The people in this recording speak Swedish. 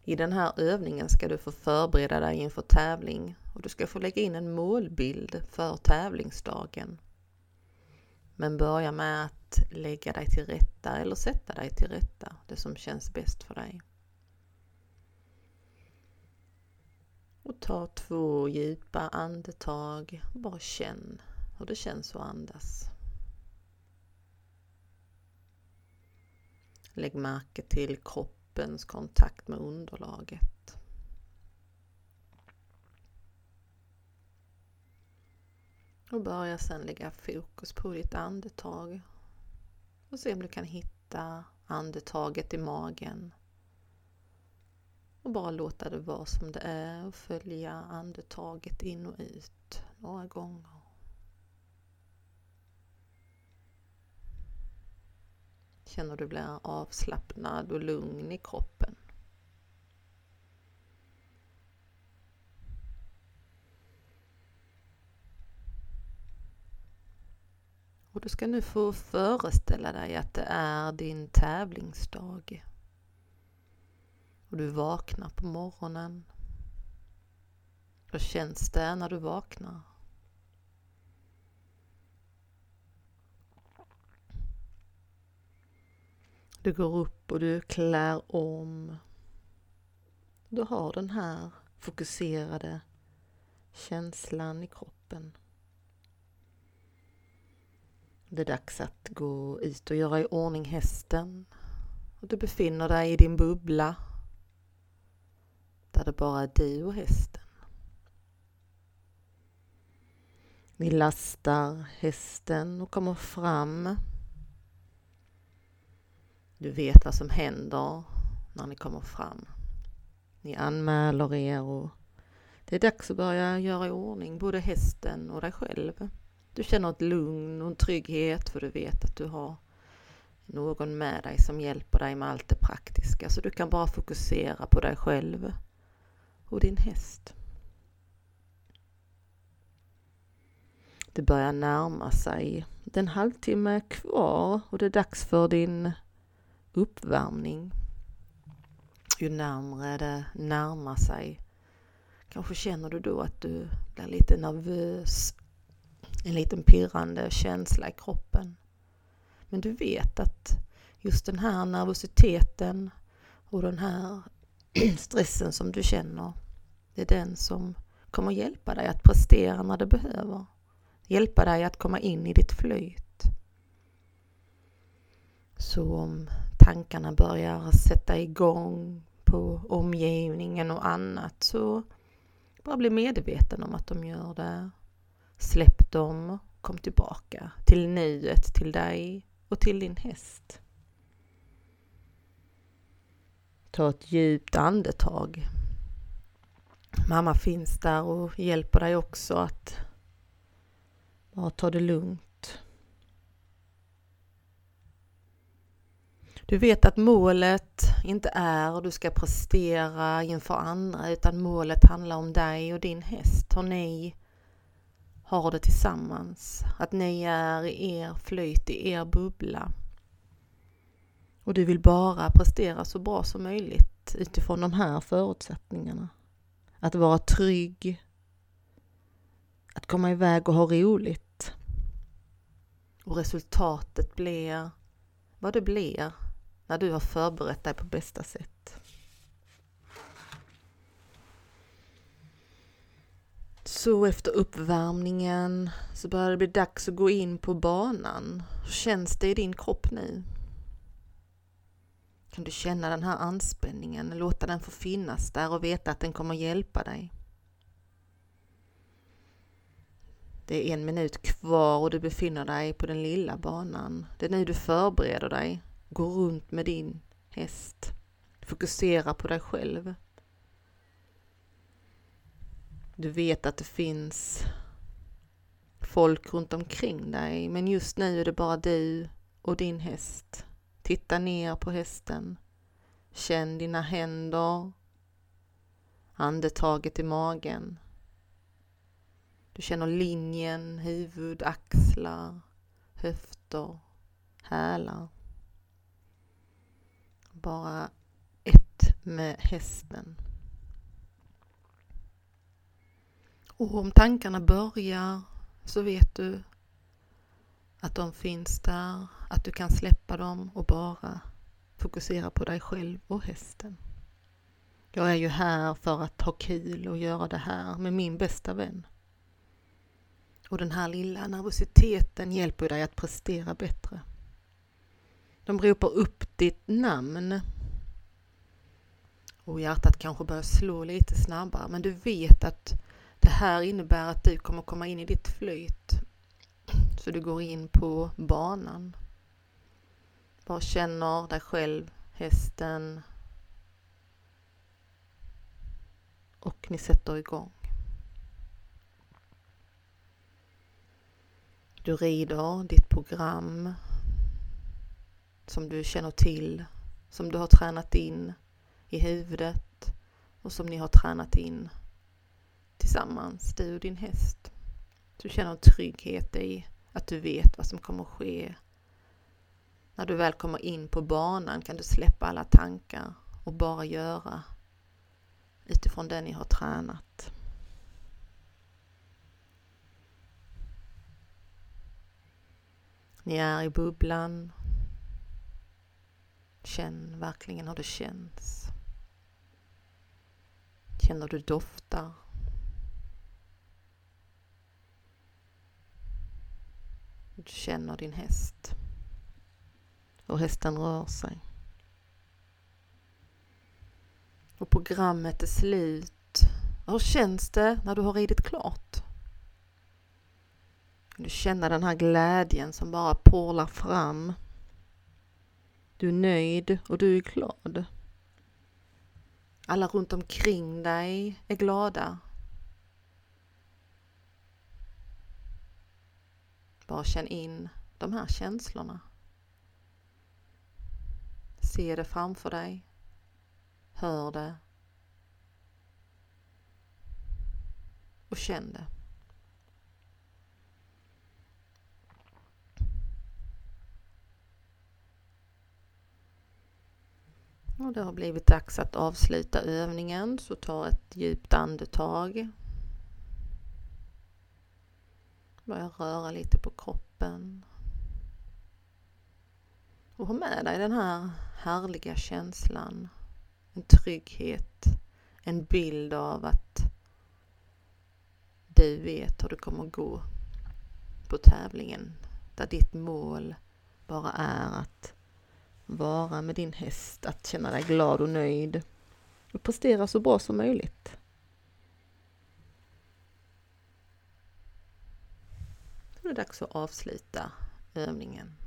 I den här övningen ska du få förbereda dig inför tävling och du ska få lägga in en målbild för tävlingsdagen. Men börja med att lägga dig till rätta eller sätta dig till rätta, det som känns bäst för dig. Och ta 2 djupa andetag och bara känn hur det känns att andas. Lägg märke till kroppens kontakt med underlaget. Och börja sedan lägga fokus på ditt andetag. Och se om du kan hitta andetaget i magen. Och bara låta det vara som det är och följa andetaget in och ut några gånger. Känner du blir avslappnad och lugn i kroppen. Och du ska nu få föreställa dig att det är din tävlingsdag. Och du vaknar på morgonen. Hur känns det när du vaknar? Du går upp och du klär om. Du har den här fokuserade känslan i kroppen. Det är dags att gå ut och göra i ordning hästen. Och du befinner dig i din bubbla. Där det bara är du och hästen. Ni lastar hästen och kommer fram. Du vet vad som händer när ni kommer fram. Ni anmäler er och det är dags att börja göra i ordning både hästen och dig själv. Du känner ett lugn och en trygghet för du vet att du har någon med dig som hjälper dig med allt det praktiska. Så du kan bara fokusera på dig själv och din häst. Det börjar närma sig. Det är en halvtimme kvar och det är dags för din uppvärmning. Ju närmare det närmar sig kanske känner du då att du blir lite nervös. En liten pirrande känsla i kroppen. Men du vet att just den här nervositeten och den här stressen som du känner, det är den som kommer hjälpa dig att prestera när det behöver. Hjälpa dig att komma in i ditt flyt. Så om tankarna börjar sätta igång på omgivningen och annat så bara bli medveten om att de gör det. Släpp dem, kom tillbaka till nuet, till dig och till din häst. Ta ett djupt andetag. Mamma finns där och hjälper dig också att bara ta det lugnt. Du vet att målet inte är att du ska prestera inför andra utan målet handlar om dig och din häst. Och ni har det tillsammans. Att ni är i er flyt, i er bubbla. Och du vill bara prestera så bra som möjligt utifrån de här förutsättningarna. Att vara trygg. Att komma iväg och ha roligt. Och resultatet blir vad det blir när du har förberett dig på bästa sätt. Så efter uppvärmningen så börjar det bli dags att gå in på banan. Hur känns det i din kropp nu? Kan du känna den här anspänningen? Låta den få finnas där och veta att den kommer hjälpa dig. Det är 1 minut kvar och du befinner dig på den lilla banan. Det är nu du förbereder dig. Gå runt med din häst. Fokusera på dig själv. Du vet att det finns folk runt omkring dig. Men just nu är det bara du och din häst. Titta ner på hästen. Känn dina händer. Andetaget i magen. Du känner linjen, huvud, axlar, höfter, hälar. Bara 1 med hästen. Och om tankarna börjar så vet du att de finns där, att du kan släppa dem och bara fokusera på dig själv och hästen. Jag är ju här för att ha kul och göra det här med min bästa vän. Och den här lilla nervositeten hjälper dig att prestera bättre. De ropar upp ditt namn. Och hjärtat kanske börjar slå lite snabbare. Men du vet att det här innebär att du kommer komma in i ditt flyt. Så du går in på banan. Bara känner dig själv, hästen. Och ni sätter igång. Du rider ditt program som du känner till, som du har tränat in i huvudet och som ni har tränat in tillsammans, du och din häst. Du känner en trygghet i att du vet vad som kommer att ske. När du väl kommer in på banan kan du släppa alla tankar och bara göra utifrån det ni har tränat. Ni är i bubblan. Känn verkligen hur det känns. Känner du doftar. Du känner din häst. Och hästen rör sig. Och programmet är slut. Hur känns det när du har ridit klart? Du känner den här glädjen som bara porlar fram. Du är nöjd och du är glad. Alla runt omkring dig är glada. Bara känn in de här känslorna. Se det framför dig. Hör det. Och känn det. Och det har blivit dags att avsluta övningen, så ta ett djupt andetag. Börja röra lite på kroppen. Och ha med dig den här härliga känslan, en trygghet, en bild av att du vet hur det kommer gå på tävlingen, där ditt mål bara är att vara med din häst, att känna dig glad och nöjd och prestera så bra som möjligt. Så det är dags att avsluta övningen.